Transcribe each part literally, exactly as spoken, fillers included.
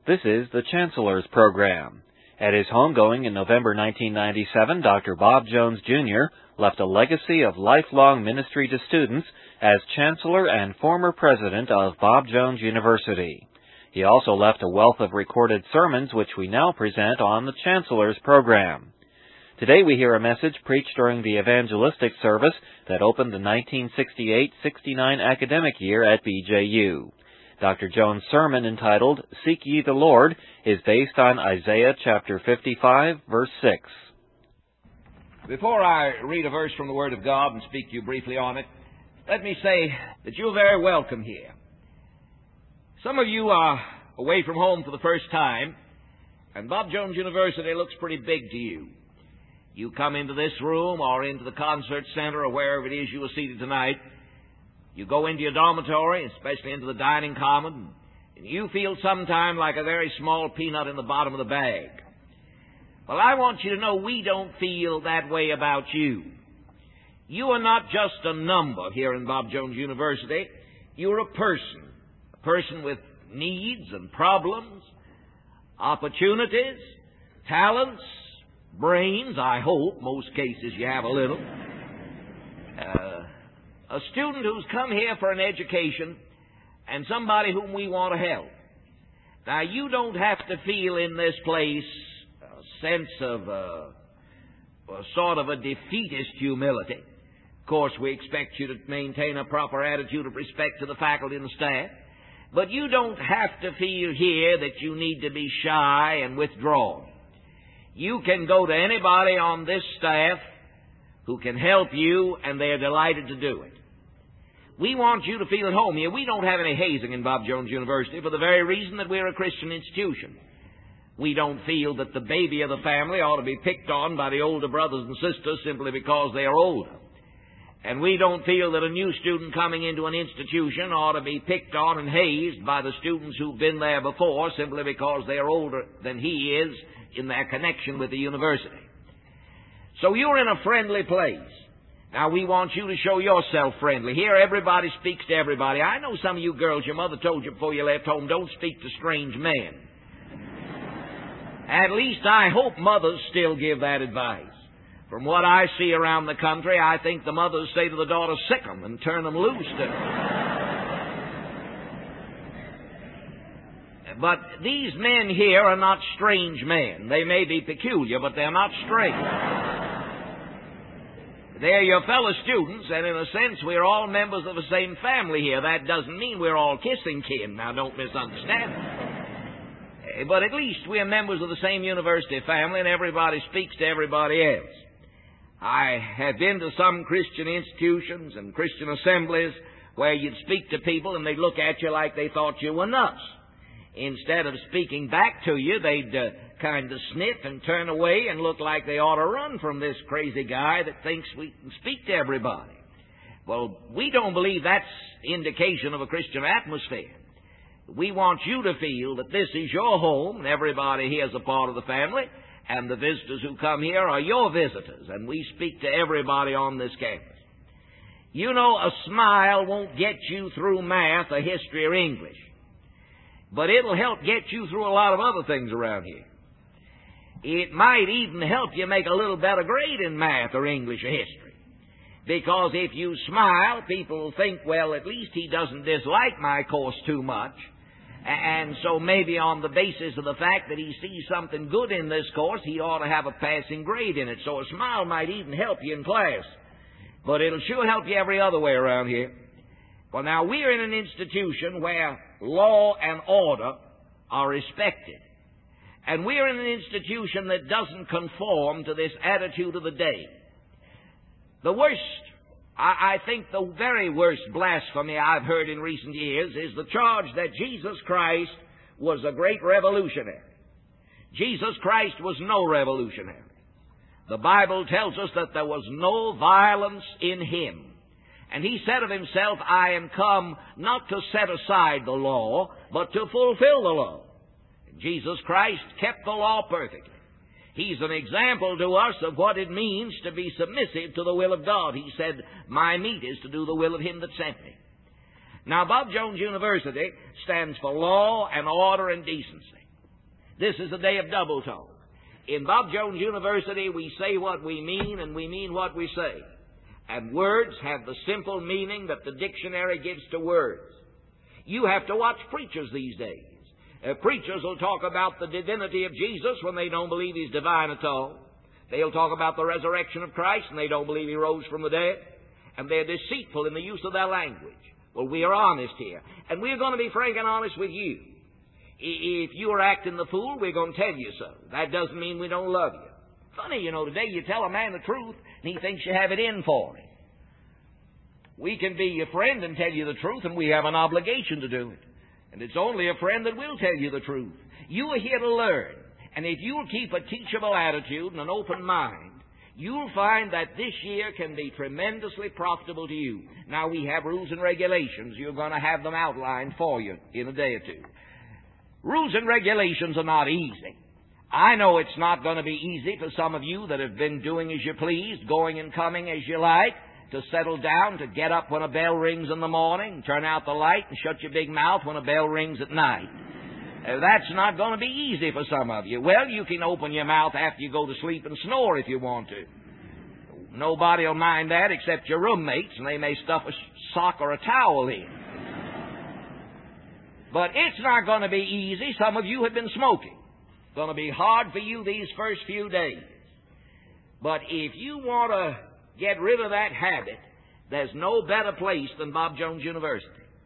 This is the Chancellor's Program. At his homegoing in November nineteen ninety-seven, Doctor Bob Jones, Junior left a legacy of lifelong ministry to students as Chancellor and former President of Bob Jones University. He also left a wealth of recorded sermons which we now present on the Chancellor's Program. Today we hear a message preached during the evangelistic service that opened the nineteen sixty-eight sixty-nine academic year at B J U. Doctor Jones' sermon entitled, Seek Ye the Lord, is based on Isaiah chapter fifty-five, verse six. Before I read a verse from the Word of God and speak to you briefly on it, let me say that you're very welcome here. Some of you are away from home for the first time, and Bob Jones University looks pretty big to you. You come into this room or into the concert center or wherever it is you are seated tonight. You go into your dormitory, especially into the dining common, and you feel sometime like a very small peanut in the bottom of the bag. Well, I want you to know we don't feel that way about you. You are not just a number here in Bob Jones University. You're a person, a person with needs and problems, opportunities, talents, brains. I hope, most cases you have a little. Uh, a student who's come here for an education and somebody whom we want to help. Now, you don't have to feel in this place a sense of a, a sort of a defeatist humility. Of course, we expect you to maintain a proper attitude of respect to the faculty and the staff. But you don't have to feel here that you need to be shy and withdrawn. You can go to anybody on this staff who can help you, and they're delighted to do it. We want you to feel at home here. We don't have any hazing in Bob Jones University for the very reason that we're a Christian institution. We don't feel that the baby of the family ought to be picked on by the older brothers and sisters simply because they are older. And we don't feel that a new student coming into an institution ought to be picked on and hazed by the students who've been there before simply because they are older than he is in their connection with the university. So you're in a friendly place. Now, we want you to show yourself friendly. Here, everybody speaks to everybody. I know some of you girls, your mother told you before you left home, don't speak to strange men. At least I hope mothers still give that advice. From what I see around the country, I think the mothers say to the daughters, sick 'em and turn them loose to them. But these men here are not strange men. They may be peculiar, but they're not strange. They're your fellow students, and in a sense, we're all members of the same family here. That doesn't mean we're all kissing kin. Now, don't misunderstand me. But at least we're members of the same university family, and everybody speaks to everybody else. I have been to some Christian institutions and Christian assemblies where you'd speak to people and they'd look at you like they thought you were nuts. Instead of speaking back to you, they'd uh, kind of sniff and turn away and look like they ought to run from this crazy guy that thinks we can speak to everybody. Well, we don't believe that's indication of a Christian atmosphere. We want you to feel that this is your home, and everybody here is a part of the family, and the visitors who come here are your visitors, and we speak to everybody on this campus. You know, a smile won't get you through math or history or English. But it'll help get you through a lot of other things around here. It might even help you make a little better grade in math or English or history. Because if you smile, people will think, well, at least he doesn't dislike my course too much. And so maybe on the basis of the fact that he sees something good in this course, he ought to have a passing grade in it. So a smile might even help you in class. But it'll sure help you every other way around here. Well, now, we're in an institution where law and order are respected. And we're in an institution that doesn't conform to this attitude of the day. The worst, I, I think the very worst blasphemy I've heard in recent years is the charge that Jesus Christ was a great revolutionary. Jesus Christ was no revolutionary. The Bible tells us that there was no violence in him. And he said of himself, I am come not to set aside the law, but to fulfill the law. And Jesus Christ kept the law perfectly. He's an example to us of what it means to be submissive to the will of God. He said, my meat is to do the will of him that sent me. Now, Bob Jones University stands for law and order and decency. This is a day of double talk. In Bob Jones University, we say what we mean, and we mean what we say. And words have the simple meaning that the dictionary gives to words. You have to watch preachers these days. Uh, preachers will talk about the divinity of Jesus when they don't believe He's divine at all. They'll talk about the resurrection of Christ and they don't believe He rose from the dead. And they're deceitful in the use of their language. Well, we are honest here. And we're going to be frank and honest with you. If you are acting the fool, we're going to tell you so. That doesn't mean we don't love you. Funny, you know, today you tell a man the truth and he thinks you have it in for him. We can be your friend and tell you the truth, and we have an obligation to do it. And it's only a friend that will tell you the truth. You are here to learn. And if you'll keep a teachable attitude and an open mind, you'll find that this year can be tremendously profitable to you. Now, we have rules and regulations. You're going to have them outlined for you in a day or two. Rules and regulations are not easy. I know it's not going to be easy for some of you that have been doing as you pleased, going and coming as you like, to settle down, to get up when a bell rings in the morning, turn out the light, and shut your big mouth when a bell rings at night. Uh, that's not going to be easy for some of you. Well, you can open your mouth after you go to sleep and snore if you want to. Nobody will mind that except your roommates, and they may stuff a sock or a towel in. But it's not going to be easy. Some of you have been smoking. It's going to be hard for you these first few days. But if you want to get rid of that habit, there's no better place than Bob Jones University.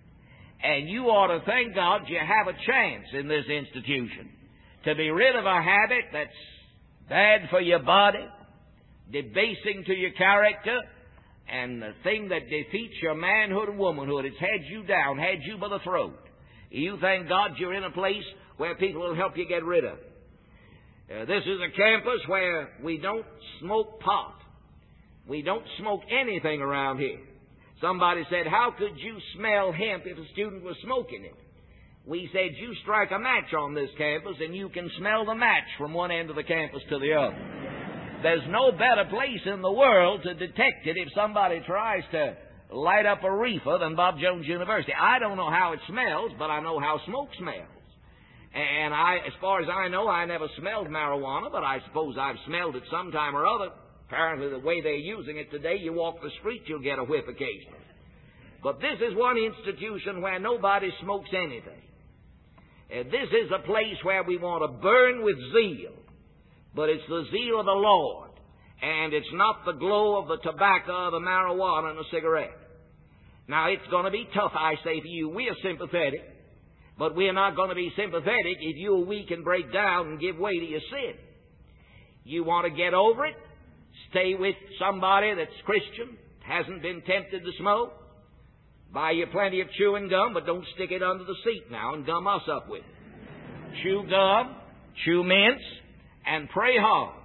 And you ought to thank God you have a chance in this institution to be rid of a habit that's bad for your body, debasing to your character, and the thing that defeats your manhood and womanhood. It's had you down, had you by the throat. You thank God you're in a place where people will help you get rid of it. Uh, this is a campus where we don't smoke pot. We don't smoke anything around here. Somebody said, how could you smell hemp if a student was smoking it? We said, you strike a match on this campus and you can smell the match from one end of the campus to the other. There's no better place in the world to detect it if somebody tries to light up a reefer than Bob Jones University. I don't know how it smells, but I know how smoke smells. And I, as far as I know, I never smelled marijuana, but I suppose I've smelled it sometime or other. Apparently, the way they're using it today, you walk the street, you'll get a whiff occasionally. But this is one institution where nobody smokes anything. And this is a place where we want to burn with zeal, but it's the zeal of the Lord. And it's not the glow of the tobacco, the marijuana, and the cigarette. Now, it's going to be tough, I say to you. We are sympathetic, but we're not going to be sympathetic if you or we can break down and give way to your sin. You want to get over it? Stay with somebody that's Christian, hasn't been tempted to smoke. Buy you plenty of chewing gum, but don't stick it under the seat now and gum us up with it. Chew gum, chew mints, and pray hard.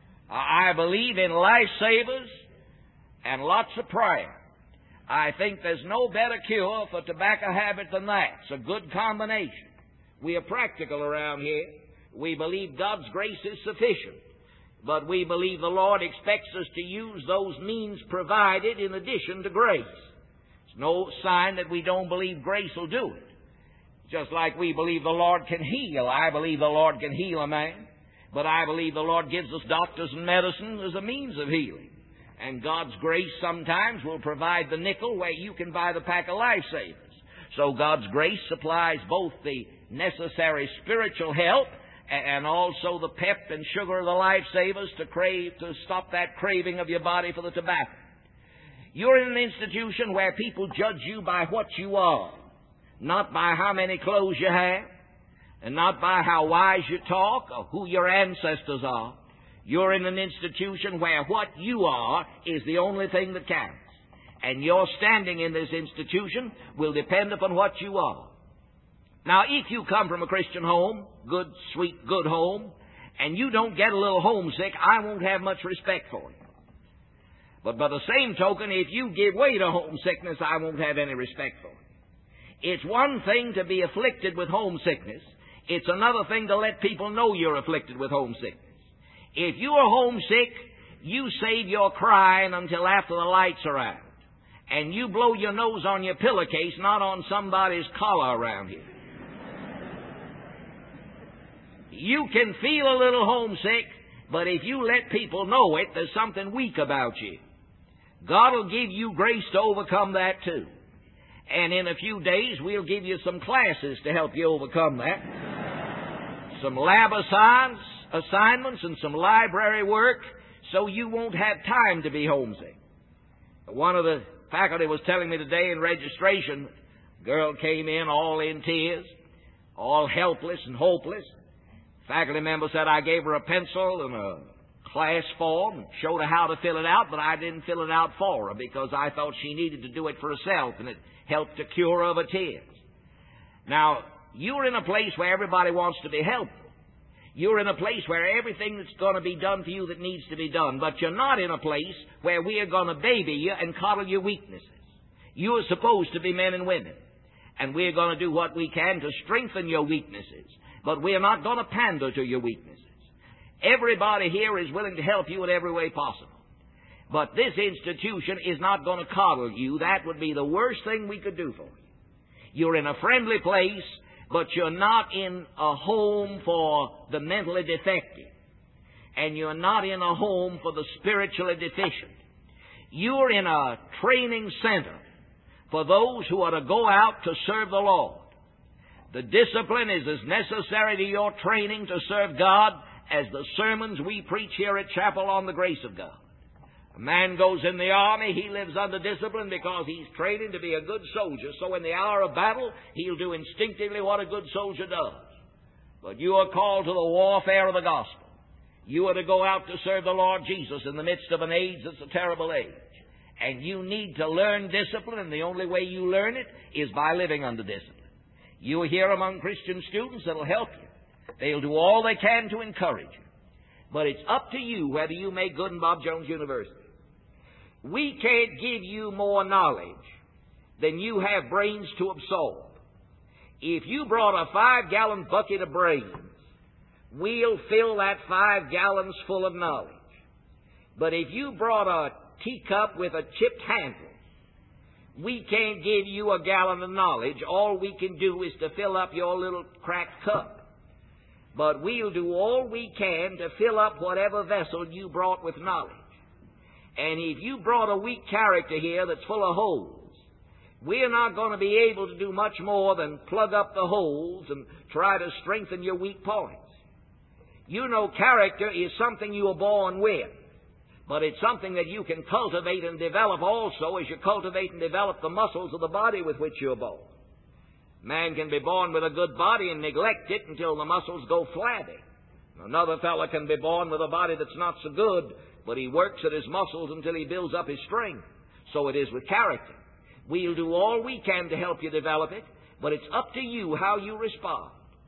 I believe in lifesavers and lots of prayer. I think there's no better cure for tobacco habit than that. It's a good combination. We are practical around here. We believe God's grace is sufficient. But we believe the Lord expects us to use those means provided in addition to grace. It's no sign that we don't believe grace will do it. Just like we believe the Lord can heal. I believe the Lord can heal a man. But I believe the Lord gives us doctors and medicine as a means of healing. And God's grace sometimes will provide the nickel where you can buy the pack of lifesavers. So God's grace supplies both the necessary spiritual help and also the pep and sugar of the lifesavers to crave, to stop that craving of your body for the tobacco. You're in an institution where people judge you by what you are, not by how many clothes you have, and not by how wise you talk or who your ancestors are. You're in an institution where what you are is the only thing that counts. And your standing in this institution will depend upon what you are. Now, if you come from a Christian home, good, sweet, good home, and you don't get a little homesick, I won't have much respect for you. But by the same token, if you give way to homesickness, I won't have any respect for you. It's one thing to be afflicted with homesickness. It's another thing to let people know you're afflicted with homesickness. If you are homesick, you save your crying until after the lights are out. And you blow your nose on your pillowcase, not on somebody's collar around here. You can feel a little homesick, but if you let people know it, there's something weak about you. God will give you grace to overcome that too. And in a few days, we'll give you some classes to help you overcome that. Some lab assigns, assignments and some library work, so you won't have time to be homesick. One of the faculty was telling me today in registration, a girl came in all in tears, all helpless and hopeless. Faculty member said I gave her a pencil and a class form and showed her how to fill it out, but I didn't fill it out for her because I thought she needed to do it for herself, and it helped to cure her of her tears. Now, you're in a place where everybody wants to be helpful. You're in a place where everything that's going to be done for you that needs to be done, but you're not in a place where we are going to baby you and coddle your weaknesses. You are supposed to be men and women, and we're going to do what we can to strengthen your weaknesses, but we're not going to pander to your weaknesses. Everybody here is willing to help you in every way possible. But this institution is not going to coddle you. That would be the worst thing we could do for you. You're in a friendly place, but you're not in a home for the mentally defective. And you're not in a home for the spiritually deficient. You're in a training center for those who are to go out to serve the Lord. The discipline is as necessary to your training to serve God as the sermons we preach here at Chapel on the grace of God. A man goes in the army, he lives under discipline because he's training to be a good soldier. So in the hour of battle, he'll do instinctively what a good soldier does. But you are called to the warfare of the gospel. You are to go out to serve the Lord Jesus in the midst of an age that's a terrible age. And you need to learn discipline, and the only way you learn it is by living under discipline. You are here among Christian students that'll help you. They'll do all they can to encourage you. But it's up to you whether you make good in Bob Jones University. We can't give you more knowledge than you have brains to absorb. If you brought a five-gallon bucket of brains, we'll fill that five gallons full of knowledge. But if you brought a teacup with a chipped handle, we can't give you a gallon of knowledge. All we can do is to fill up your little cracked cup. But we'll do all we can to fill up whatever vessel you brought with knowledge. And if you brought a weak character here that's full of holes, we're not going to be able to do much more than plug up the holes and try to strengthen your weak points. You know, character is something you are born with, but it's something that you can cultivate and develop also as you cultivate and develop the muscles of the body with which you're born. Man can be born with a good body and neglect it until the muscles go flabby. Another fellow can be born with a body that's not so good, but he works at his muscles until he builds up his strength. So it is with character. We'll do all we can to help you develop it, but it's up to you how you respond.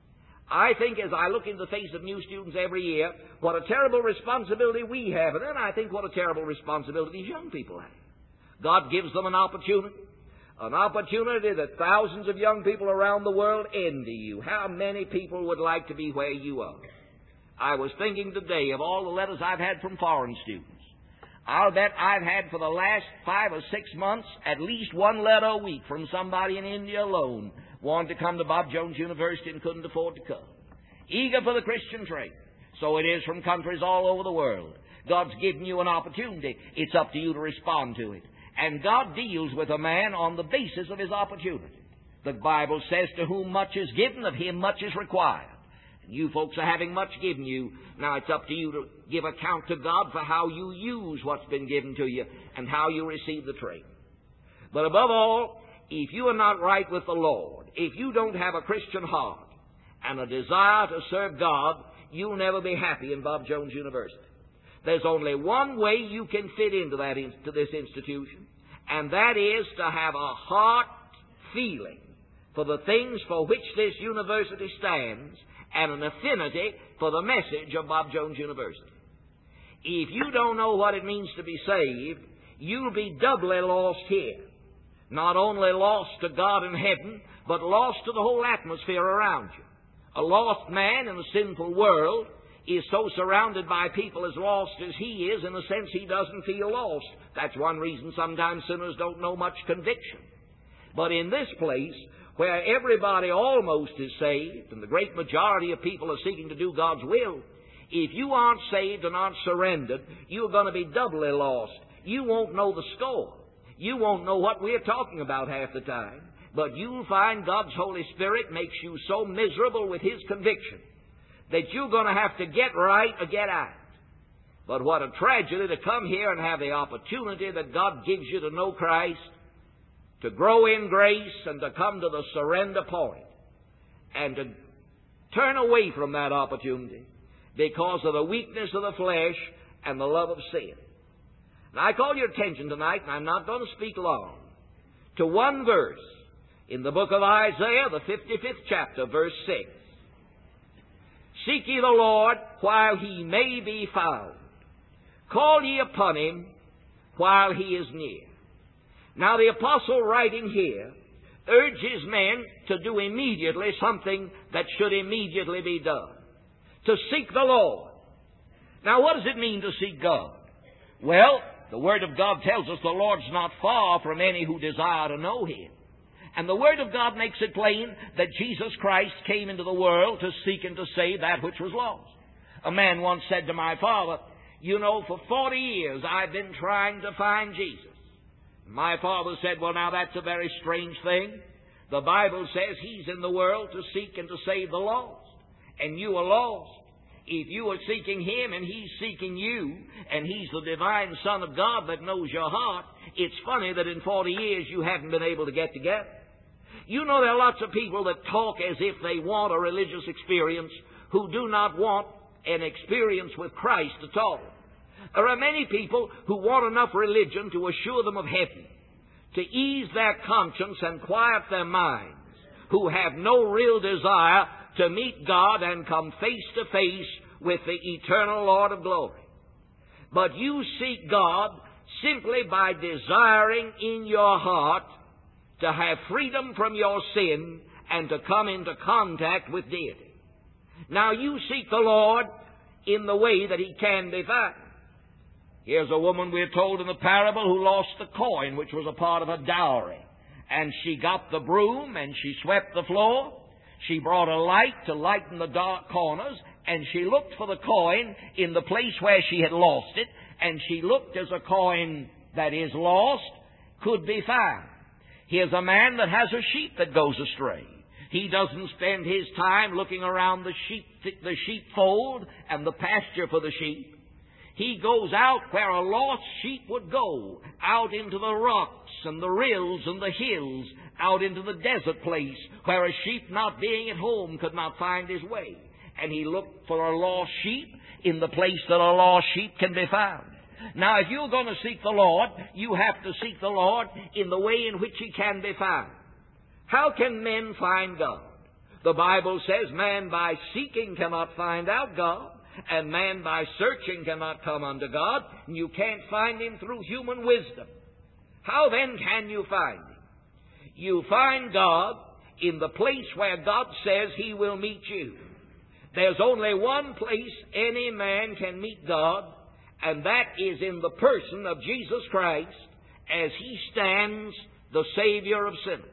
I think as I look in the face of new students every year, what a terrible responsibility we have, and then I think what a terrible responsibility these young people have. God gives them an opportunity. An opportunity that thousands of young people around the world envy you. How many people would like to be where you are? I was thinking today of all the letters I've had from foreign students. I'll bet I've had for the last five or six months at least one letter a week from somebody in India alone wanting to come to Bob Jones University and couldn't afford to come. Eager for the Christian trade. So it is from countries all over the world. God's given you an opportunity. It's up to you to respond to it. And God deals with a man on the basis of his opportunity. The Bible says, to whom much is given, of him much is required. And you folks are having much given you. Now it's up to you to give account to God for how you use what's been given to you and how you receive the training. But above all, if you are not right with the Lord, if you don't have a Christian heart and a desire to serve God, you'll never be happy in Bob Jones University. There's only one way you can fit into that to this institution, and that is to have a heart feeling for the things for which this university stands and an affinity for the message of Bob Jones University. If you don't know what it means to be saved, you'll be doubly lost here. Not only lost to God in heaven, but lost to the whole atmosphere around you. A lost man in a sinful world is so surrounded by people as lost as he is, in a sense he doesn't feel lost. That's one reason sometimes sinners don't know much conviction. But in this place, where everybody almost is saved, and the great majority of people are seeking to do God's will, if you aren't saved and aren't surrendered, you're going to be doubly lost. You won't know the score. You won't know what we're talking about half the time. But you'll find God's Holy Spirit makes you so miserable with His conviction that you're going to have to get right or get out. But what a tragedy to come here and have the opportunity that God gives you to know Christ, to grow in grace, and to come to the surrender point, and to turn away from that opportunity because of the weakness of the flesh and the love of sin. Now, I call your attention tonight, and I'm not going to speak long, to one verse in the book of Isaiah, the fifty-fifth chapter, verse six. Seek ye the Lord while He may be found. Call ye upon Him while He is near. Now, the apostle writing here urges men to do immediately something that should immediately be done. To seek the Lord. Now, what does it mean to seek God? Well, the Word of God tells us the Lord's not far from any who desire to know Him. And the Word of God makes it plain that Jesus Christ came into the world to seek and to save that which was lost. A man once said to my father, you know, for forty years I've been trying to find Jesus. My father said, well, now that's a very strange thing. The Bible says He's in the world to seek and to save the lost. And you are lost. If you are seeking Him and He's seeking you, and He's the divine Son of God that knows your heart, it's funny that in forty years you haven't been able to get together. You know, there are lots of people that talk as if they want a religious experience who do not want an experience with Christ at all. There are many people who want enough religion to assure them of heaven, to ease their conscience and quiet their minds, who have no real desire to meet God and come face to face with the eternal Lord of glory. But you seek God simply by desiring in your heart to have freedom from your sin and to come into contact with deity. Now, you seek the Lord in the way that He can be found. Here's a woman, we're told in the parable, who lost the coin, which was a part of her dowry. And she got the broom and she swept the floor. She brought a light to lighten the dark corners, and she looked for the coin in the place where she had lost it, and she looked as a coin that is lost could be found. Here's a man that has a sheep that goes astray. He doesn't spend his time looking around the sheep, the sheepfold and the pasture for the sheep. He goes out where a lost sheep would go, out into the rocks and the rills and the hills, out into the desert place where a sheep not being at home could not find his way. And he looked for a lost sheep in the place that a lost sheep can be found. Now, if you're going to seek the Lord, you have to seek the Lord in the way in which He can be found. How can men find God? The Bible says man by seeking cannot find out God, and man by searching cannot come unto God, and you can't find Him through human wisdom. How then can you find Him? You find God in the place where God says He will meet you. There's only one place any man can meet God, and that is in the person of Jesus Christ as He stands the Savior of sinners.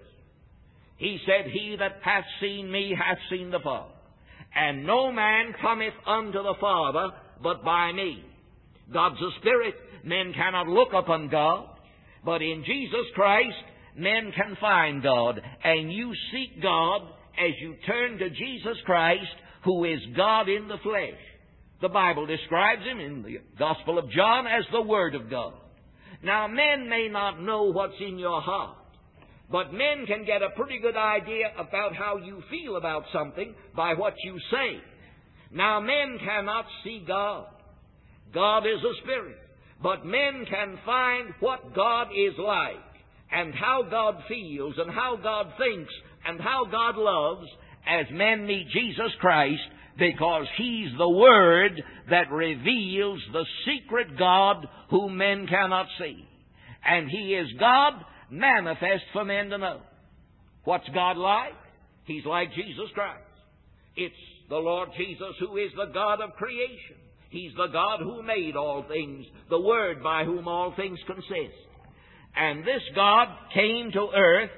He said, He that hath seen me hath seen the Father. And no man cometh unto the Father but by me. God's a spirit. Men cannot look upon God. But in Jesus Christ, men can find God. And you seek God as you turn to Jesus Christ, who is God in the flesh. The Bible describes Him in the Gospel of John as the Word of God. Now, men may not know what's in your heart, but men can get a pretty good idea about how you feel about something by what you say. Now, men cannot see God. God is a spirit. But men can find what God is like, and how God feels, and how God thinks, and how God loves, as men meet Jesus Christ, because He's the Word that reveals the secret God whom men cannot see. And He is God manifest for men to know. What's God like? He's like Jesus Christ. It's the Lord Jesus who is the God of creation. He's the God who made all things, the Word by whom all things consist. And this God came to earth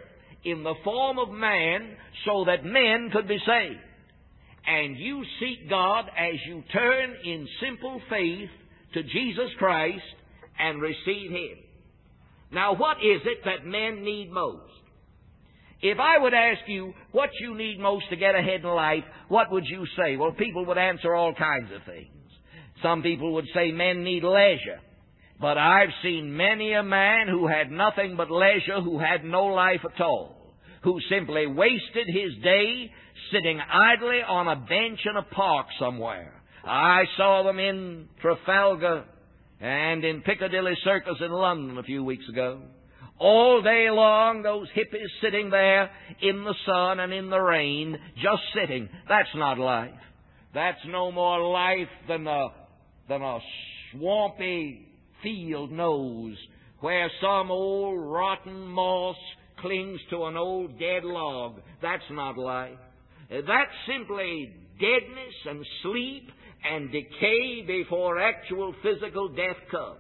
in the form of man so that men could be saved. And you seek God as you turn in simple faith to Jesus Christ and receive Him. Now, what is it that men need most? If I would ask you what you need most to get ahead in life, what would you say? Well, people would answer all kinds of things. Some people would say men need leisure. But I've seen many a man who had nothing but leisure, who had no life at all, who simply wasted his day sitting idly on a bench in a park somewhere. I saw them in Trafalgar and in Piccadilly Circus in London a few weeks ago. All day long, those hippies sitting there in the sun and in the rain, just sitting. That's not life. That's no more life than a, than a swampy field knows, where some old rotten moss clings to an old dead log. That's not life. That's simply deadness and sleep and decay before actual physical death comes.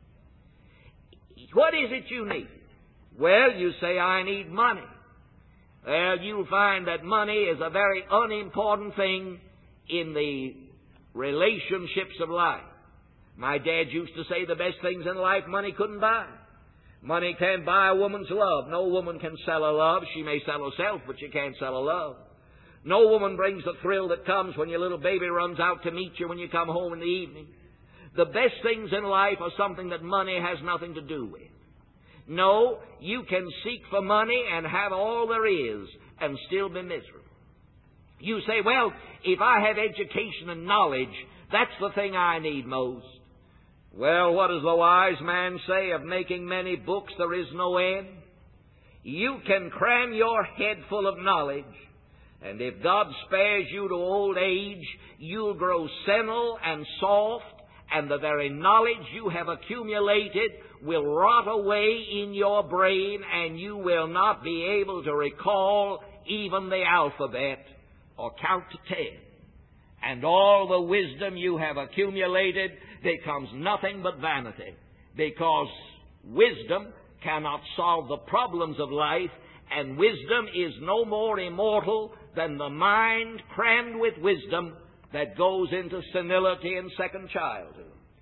What is it you need? Well, you say, I need money. Well, you'll find that money is a very unimportant thing in the relationships of life. My dad used to say the best things in life money couldn't buy. Money can't buy a woman's love. No woman can sell a love. She may sell herself, but she can't sell a love. No woman brings the thrill that comes when your little baby runs out to meet you when you come home in the evening. The best things in life are something that money has nothing to do with. No, you can seek for money and have all there is and still be miserable. You say, well, if I have education and knowledge, that's the thing I need most. Well, what does the wise man say? Of making many books there is no end. You can cram your head full of knowledge, and if God spares you to old age, you'll grow senile and soft, and the very knowledge you have accumulated will rot away in your brain, and you will not be able to recall even the alphabet or count to ten. And all the wisdom you have accumulated becomes nothing but vanity, because wisdom cannot solve the problems of life, and wisdom is no more immortal than the mind crammed with wisdom that goes into senility and second childhood.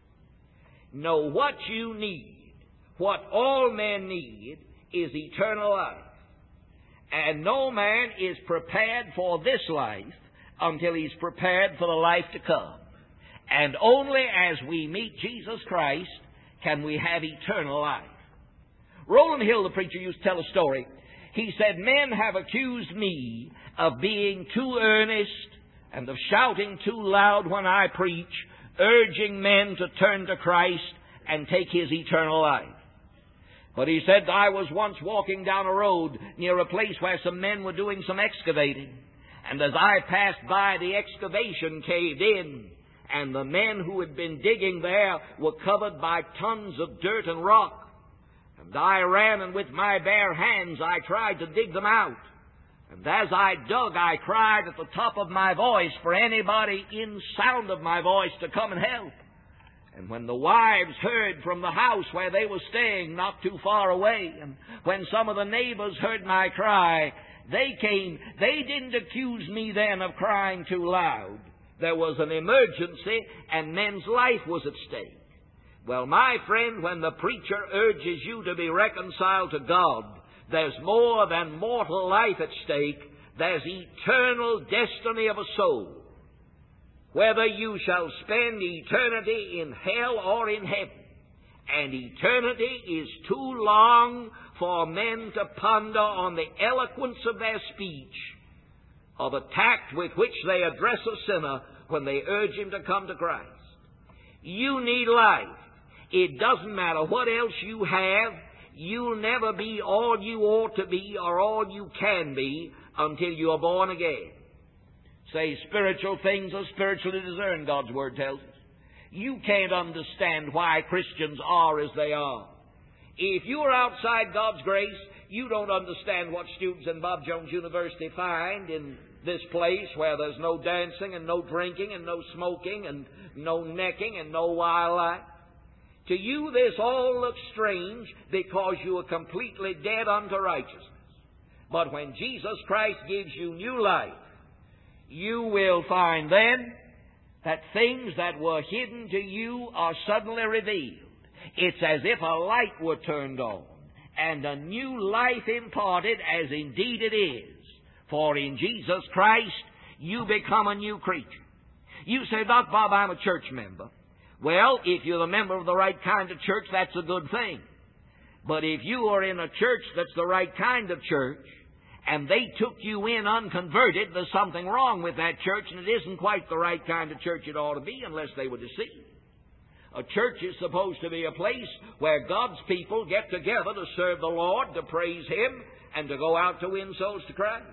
No, what you need, what all men need, is eternal life. And no man is prepared for this life until he's prepared for the life to come. And only as we meet Jesus Christ can we have eternal life. Rowland Hill, the preacher, used to tell a story. He said, men have accused me of being too earnest and of shouting too loud when I preach, urging men to turn to Christ and take His eternal life. But he said, I was once walking down a road near a place where some men were doing some excavating. And as I passed by, the excavation caved in, and the men who had been digging there were covered by tons of dirt and rock. And I ran, and with my bare hands I tried to dig them out. And as I dug, I cried at the top of my voice for anybody in sound of my voice to come and help. And when the wives heard from the house where they were staying not too far away, and when some of the neighbors heard my cry, they came. They didn't accuse me then of crying too loud. There was an emergency, and men's life was at stake. Well, my friend, when the preacher urges you to be reconciled to God, there's more than mortal life at stake. There's eternal destiny of a soul. Whether you shall spend eternity in hell or in heaven. And eternity is too long for men to ponder on the eloquence of their speech or the tact with which they address a sinner when they urge him to come to Christ. You need life. It doesn't matter what else you have. You'll never be all you ought to be or all you can be until you are born again. Say, spiritual things are spiritually discerned, God's Word tells us. You can't understand why Christians are as they are. If you're outside God's grace, you don't understand what students in Bob Jones University find in this place where there's no dancing and no drinking and no smoking and no necking and no wildlife. To you this all looks strange because you are completely dead unto righteousness. But when Jesus Christ gives you new life, you will find then that things that were hidden to you are suddenly revealed. It's as if a light were turned on and a new life imparted, as indeed it is. For in Jesus Christ, you become a new creature. You say, Doc Bob, I'm a church member. Well, if you're a member of the right kind of church, that's a good thing. But if you are in a church that's the right kind of church, and they took you in unconverted, there's something wrong with that church, and it isn't quite the right kind of church it ought to be unless they were deceived. A church is supposed to be a place where God's people get together to serve the Lord, to praise Him, and to go out to win souls to Christ.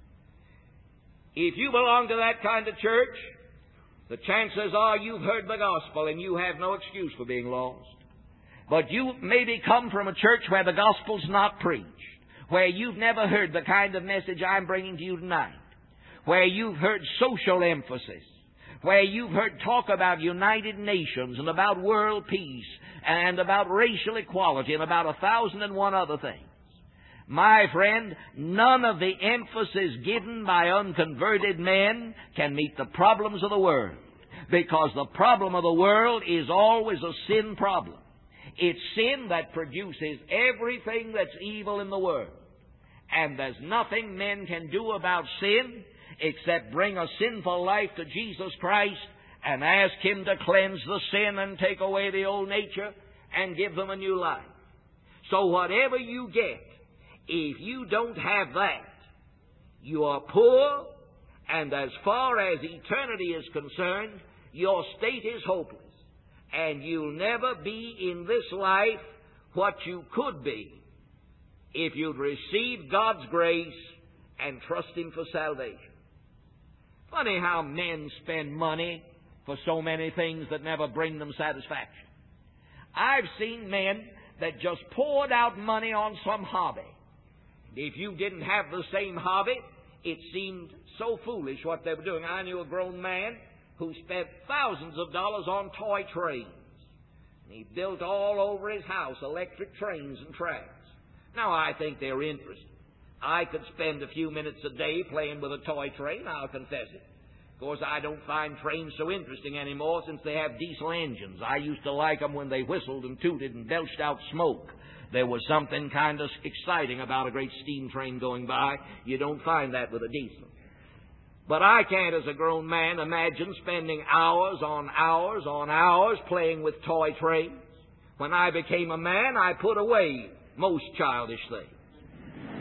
If you belong to that kind of church, the chances are you've heard the gospel and you have no excuse for being lost. But you maybe come from a church where the gospel's not preached, where you've never heard the kind of message I'm bringing to you tonight, where you've heard social emphasis, where you've heard talk about United Nations and about world peace and about racial equality and about a thousand and one other things. My friend, none of the emphasis given by unconverted men can meet the problems of the world, because the problem of the world is always a sin problem. It's sin that produces everything that's evil in the world. And there's nothing men can do about sin except bring a sinful life to Jesus Christ and ask Him to cleanse the sin and take away the old nature and give them a new life. So whatever you get, if you don't have that, you are poor, and as far as eternity is concerned, your state is hopeless. And you'll never be in this life what you could be if you'd receive God's grace and trust Him for salvation. Funny how men spend money for so many things that never bring them satisfaction. I've seen men that just poured out money on some hobby. If you didn't have the same hobby, it seemed so foolish what they were doing. I knew a grown man who spent thousands of dollars on toy trains. And he built all over his house electric trains and tracks. Now, I think they're interesting. I could spend a few minutes a day playing with a toy train, I'll confess it. Of course, I don't find trains so interesting anymore since they have diesel engines. I used to like them when they whistled and tooted and belched out smoke. There was something kind of exciting about a great steam train going by. You don't find that with a diesel. But I can't, as a grown man, imagine spending hours on hours on hours playing with toy trains. When I became a man, I put away most childish things.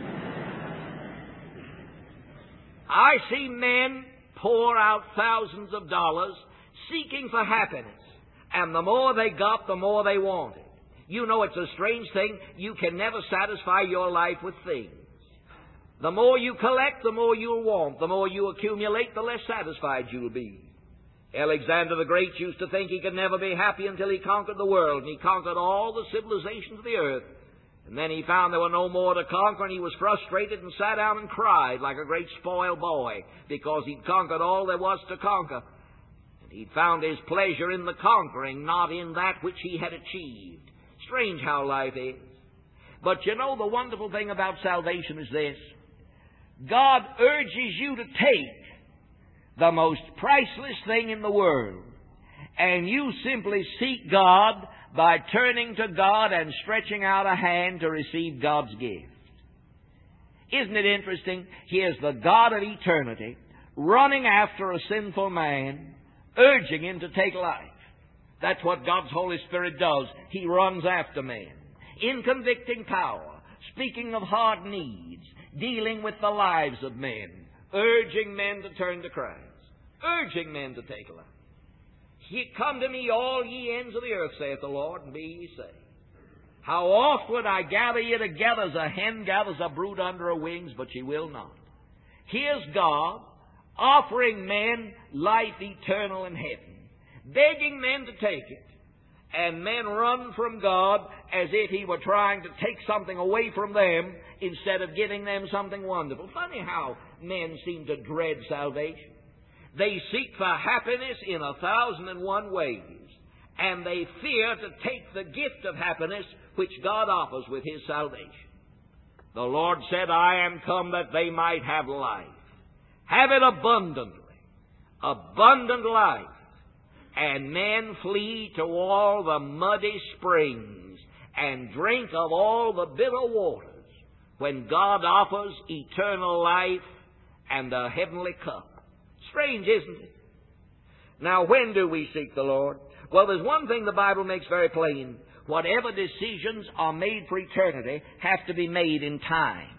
I see men pour out thousands of dollars seeking for happiness. And the more they got, the more they wanted. You know, it's a strange thing. You can never satisfy your life with things. The more you collect, the more you'll want. The more you accumulate, the less satisfied you'll be. Alexander the Great used to think he could never be happy until he conquered the world, and he conquered all the civilizations of the earth. And then he found there were no more to conquer, and he was frustrated and sat down and cried like a great spoiled boy because he'd conquered all there was to conquer. And he'd found his pleasure in the conquering, not in that which he had achieved. Strange how life is. But you know, the wonderful thing about salvation is this. God urges you to take the most priceless thing in the world, and you simply seek God by turning to God and stretching out a hand to receive God's gift. Isn't it interesting? Here's the God of eternity running after a sinful man, urging him to take life. That's what God's Holy Spirit does. He runs after man in convicting power, speaking of hard needs, dealing with the lives of men, urging men to turn to Christ, urging men to take life. Ye come to me, all ye ends of the earth, saith the Lord, and be ye saved. How oft would I gather ye together as a hen gathers a brood under her wings, but ye will not. Here's God offering men life eternal in heaven, begging men to take it. And men run from God as if He were trying to take something away from them instead of giving them something wonderful. Funny how men seem to dread salvation. They seek for happiness in a thousand and one ways, and they fear to take the gift of happiness which God offers with His salvation. The Lord said, I am come that they might have life. Have it abundantly. Abundant life. And men flee to all the muddy springs and drink of all the bitter waters when God offers eternal life and a heavenly cup. Strange, isn't it? Now, when do we seek the Lord? Well, there's one thing the Bible makes very plain. Whatever decisions are made for eternity have to be made in time.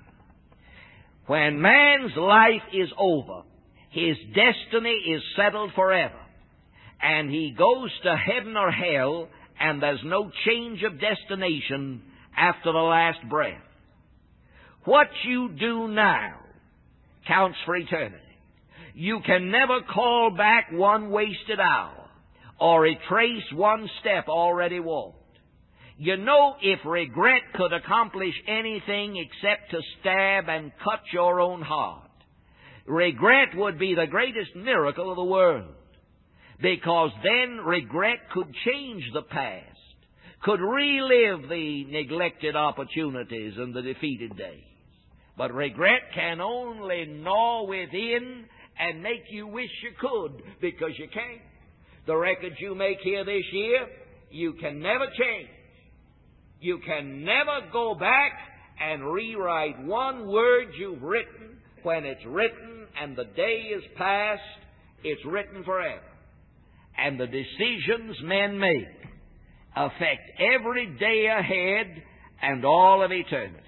When man's life is over, his destiny is settled forever, and he goes to heaven or hell, and there's no change of destination after the last breath. What you do now counts for eternity. You can never call back one wasted hour or retrace one step already walked. You know, if regret could accomplish anything except to stab and cut your own heart, regret would be the greatest miracle of the world. Because then regret could change the past, could relive the neglected opportunities and the defeated days. But regret can only gnaw within and make you wish you could, because you can't. The records you make here this year, you can never change. You can never go back and rewrite one word you've written. When it's written and the day is past, it's written forever. And the decisions men make affect every day ahead and all of eternity.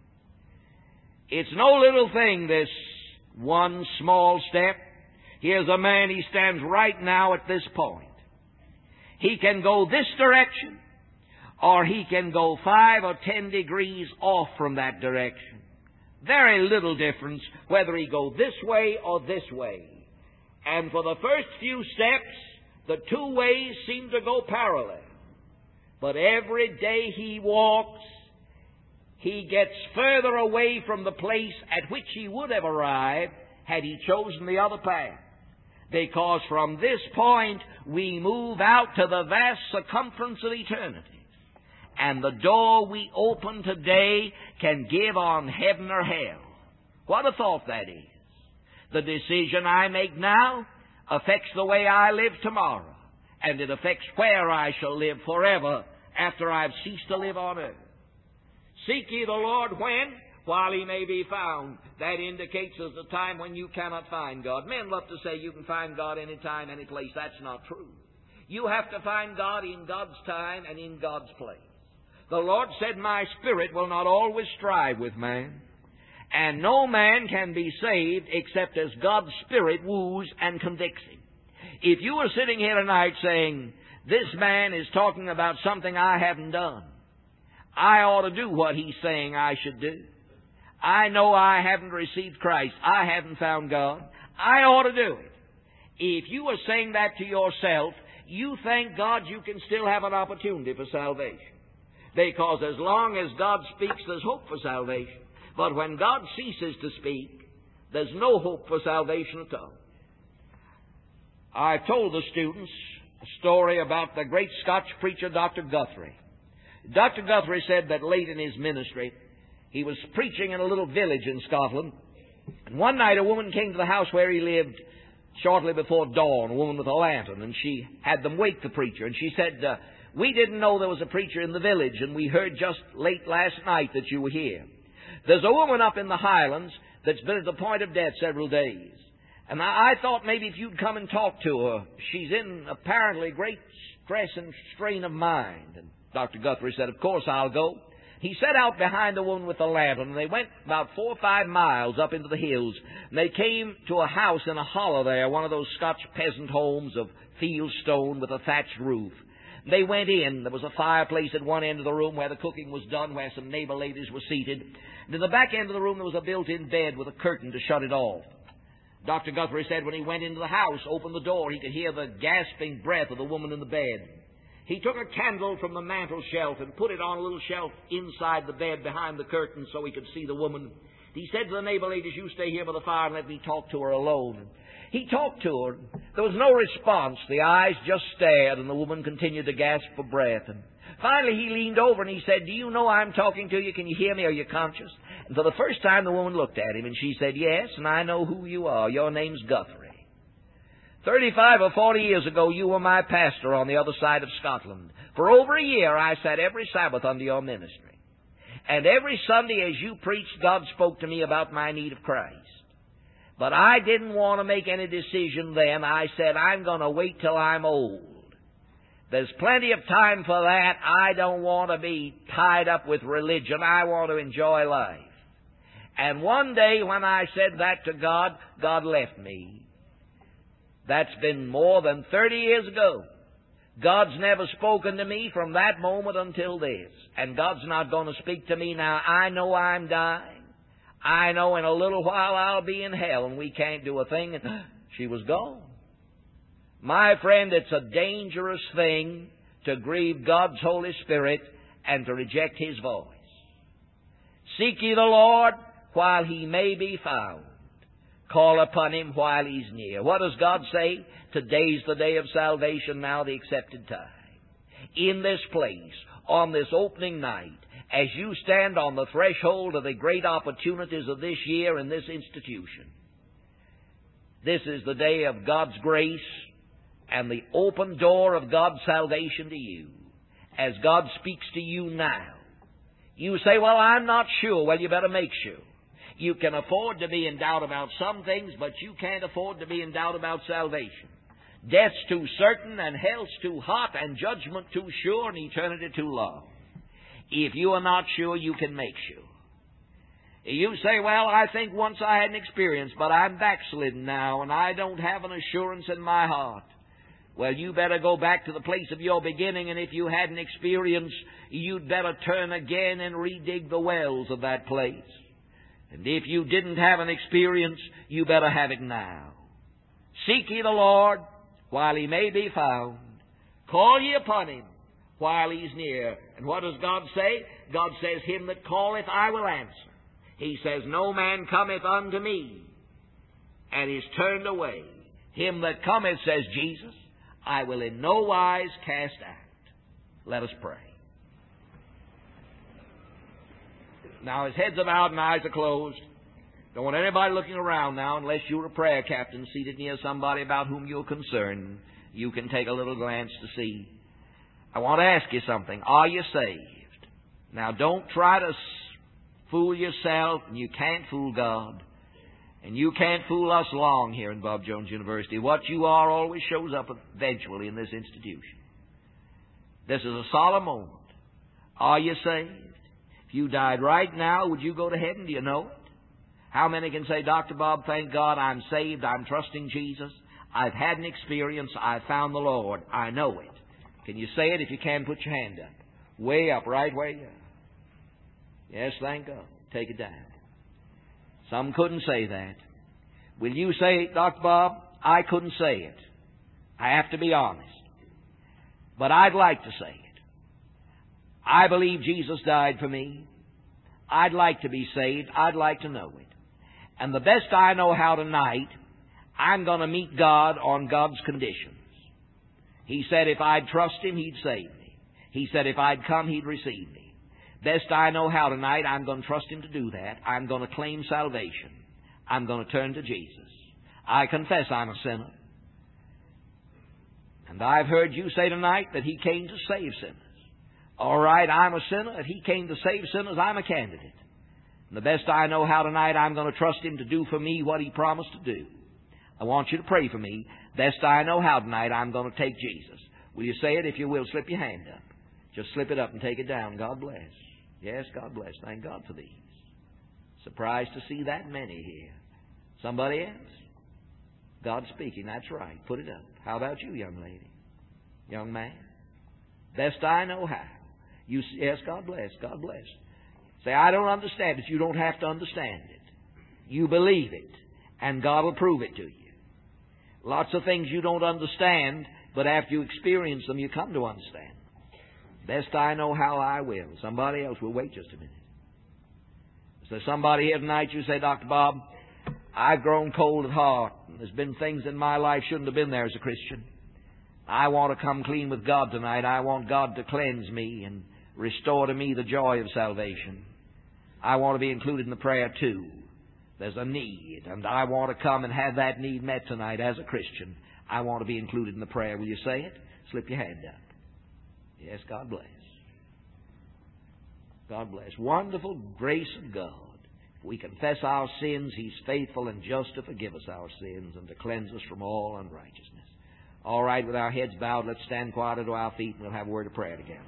It's no little thing, this one small step. Here's a man, he stands right now at this point. He can go this direction, or he can go five or ten degrees off from that direction. Very little difference whether he go this way or this way. And for the first few steps, the two ways seem to go parallel. But every day he walks, he gets further away from the place at which he would have arrived had he chosen the other path. Because from this point, we move out to the vast circumference of eternity. And the door we open today can give on heaven or hell. What a thought that is. The decision I make now affects the way I live tomorrow, and it affects where I shall live forever after I've ceased to live on earth. Seek ye the Lord when? While he may be found. That indicates there's a time when you cannot find God. Men love to say you can find God any time, any place. That's not true. You have to find God in God's time and in God's place. The Lord said, my spirit will not always strive with man. And no man can be saved except as God's Spirit woos and convicts him. If you were sitting here tonight saying, this man is talking about something I haven't done, I ought to do what he's saying I should do. I know I haven't received Christ. I haven't found God. I ought to do it. If you are saying that to yourself, you thank God you can still have an opportunity for salvation. Because as long as God speaks, there's hope for salvation. But when God ceases to speak, there's no hope for salvation at all. I told the students a story about the great Scotch preacher, Doctor Guthrie. Doctor Guthrie said that late in his ministry, he was preaching in a little village in Scotland. And one night a woman came to the house where he lived shortly before dawn, a woman with a lantern, and she had them wake the preacher. And she said, uh, we didn't know there was a preacher in the village, and we heard just late last night that you were here. There's a woman up in the Highlands that's been at the point of death several days. And I, I thought maybe if you'd come and talk to her. She's in apparently great stress and strain of mind. And Doctor Guthrie said, of course I'll go. He set out behind the woman with the lantern, and they went about four or five miles up into the hills. And they came to a house in a hollow there, one of those Scotch peasant homes of field stone with a thatched roof. They went in. There was a fireplace at one end of the room where the cooking was done, where some neighbor ladies were seated. And in the back end of the room there was a built-in bed with a curtain to shut it off. Doctor Guthrie said when he went into the house, opened the door, he could hear the gasping breath of the woman in the bed. He took a candle from the mantel shelf and put it on a little shelf inside the bed behind the curtain so he could see the woman. He said to the neighbor ladies, you stay here by the fire and let me talk to her alone. He talked to her. There was no response. The eyes just stared, and the woman continued to gasp for breath. And finally he leaned over and he said, do you know I'm talking to you? Can you hear me? Are you conscious? And for the first time, the woman looked at him, and she said, "Yes, and I know who you are. Your name's Guthrie. Thirty-five or forty years ago, you were my pastor on the other side of Scotland. For over a year, I sat every Sabbath under your ministry. And every Sunday as you preached, God spoke to me about my need of Christ. But I didn't want to make any decision then. I said, I'm going to wait till I'm old. There's plenty of time for that. I don't want to be tied up with religion. I want to enjoy life." And one day when I said that to God, God left me. That's been more than thirty years ago. God's never spoken to me from that moment until this. And God's not going to speak to me now. I know I'm dying. I know in a little while I'll be in hell and we can't do a thing. And she was gone. My friend, it's a dangerous thing to grieve God's Holy Spirit and to reject His voice. Seek ye the Lord while He may be found. Call upon Him while He's near. What does God say? Today's the day of salvation, now the accepted time. In this place, on this opening night, as you stand on the threshold of the great opportunities of this year in this institution, this is the day of God's grace and the open door of God's salvation to you. As God speaks to you now, you say, "Well, I'm not sure." Well, you better make sure. You can afford to be in doubt about some things, but you can't afford to be in doubt about salvation. Death's too certain, and hell's too hot, and judgment too sure, and eternity too long. If you are not sure, you can make sure. You say, "Well, I think once I had an experience, but I'm backslidden now, and I don't have an assurance in my heart." Well, you better go back to the place of your beginning, and if you had an experience, you'd better turn again and redig the wells of that place. And if you didn't have an experience, you better have it now. Seek ye the Lord while He may be found. Call ye upon Him while He's near. And what does God say? God says, "Him that calleth I will answer." He says, "No man cometh unto me and is turned away. Him that cometh," says Jesus, "I will in no wise cast out." Let us pray. Now, his heads are bowed and eyes are closed. Don't want anybody looking around now unless you're a prayer captain seated near somebody about whom you're concerned. You can take a little glance to see. I want to ask you something. Are you saved? Now, don't try to fool yourself. You can't fool God. And you can't fool us long here in Bob Jones University. What you are always shows up eventually in this institution. This is a solemn moment. Are you saved? If you died right now, would you go to heaven? Do you know it? How many can say, "Doctor Bob, thank God I'm saved. I'm trusting Jesus. I've had an experience. I've found the Lord. I know it." Can you say it? If you can, put your hand up. Way up, right where you are. Yes, thank God. Take it down. Some couldn't say that. Will you say, "Doctor Bob, I couldn't say it. I have to be honest. But I'd like to say it. I believe Jesus died for me. I'd like to be saved. I'd like to know it. And the best I know how tonight, I'm going to meet God on God's conditions. He said if I'd trust Him, He'd save me. He said if I'd come, He'd receive me. Best I know how tonight, I'm going to trust Him to do that. I'm going to claim salvation. I'm going to turn to Jesus. I confess I'm a sinner. And I've heard you say tonight that He came to save sinners. All right, I'm a sinner. If He came to save sinners, I'm a candidate. And the best I know how tonight, I'm going to trust Him to do for me what He promised to do. I want you to pray for me. Best I know how tonight, I'm going to take Jesus. Will you say it? If you will, slip your hand up. Just slip it up and take it down. God bless. Yes, God bless. Thank God for these. Surprised to see that many here. Somebody else? God speaking. That's right. Put it up. How about you, young lady? Young man? Best I know how. You, yes, God bless. God bless. Say, I don't understand it. You don't have to understand it. You believe it, and God will prove it to you. Lots of things you don't understand, but after you experience them, you come to understand. Best I know how, I will. Somebody else will. Wait just a minute. Is there somebody here tonight you say, Doctor Bob, I've grown cold at heart. There's been things in my life shouldn't have been there as a Christian. I want to come clean with God tonight. I want God to cleanse me and restore to me the joy of salvation. I want to be included in the prayer too. There's a need, and I want to come and have that need met tonight as a Christian. I want to be included in the prayer. Will you say it? Slip your hand up. Yes, God bless. God bless. Wonderful grace of God. If we confess our sins, He's faithful and just to forgive us our sins and to cleanse us from all unrighteousness. All right, with our heads bowed, let's stand quietly to our feet and we'll have a word of prayer together.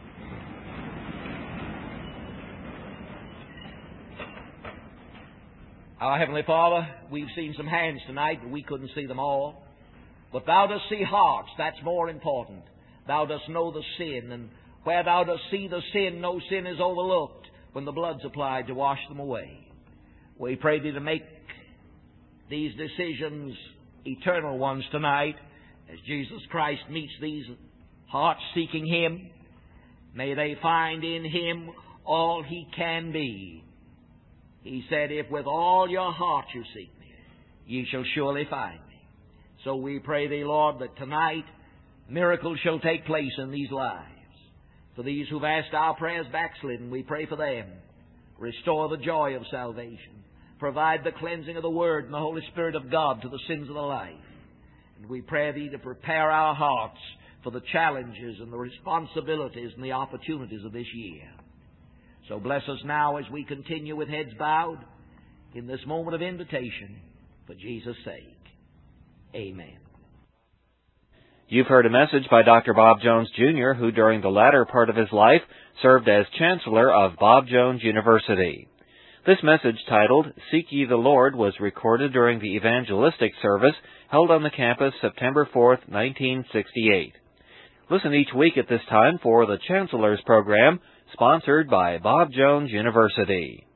Our Heavenly Father, we've seen some hands tonight, but we couldn't see them all. But Thou dost see hearts. That's more important. Thou dost know the sin, and where Thou dost see the sin, no sin is overlooked when the blood's applied to wash them away. We pray Thee to make these decisions eternal ones tonight as Jesus Christ meets these hearts seeking Him. May they find in Him all He can be. He said, if with all your heart you seek me, ye shall surely find me. So we pray Thee, Lord, that tonight miracles shall take place in these lives. For these who've asked our prayers backslidden, we pray for them. Restore the joy of salvation. Provide the cleansing of the Word and the Holy Spirit of God to the sins of the life. And we pray Thee to prepare our hearts for the challenges and the responsibilities and the opportunities of this year. So bless us now as we continue with heads bowed in this moment of invitation for Jesus' sake. Amen. You've heard a message by Doctor Bob Jones, Junior, who during the latter part of his life served as Chancellor of Bob Jones University. This message, titled Seek Ye the Lord, was recorded during the evangelistic service held on the campus September fourth, nineteen sixty-eight. Listen each week at this time for the Chancellor's Program, sponsored by Bob Jones University.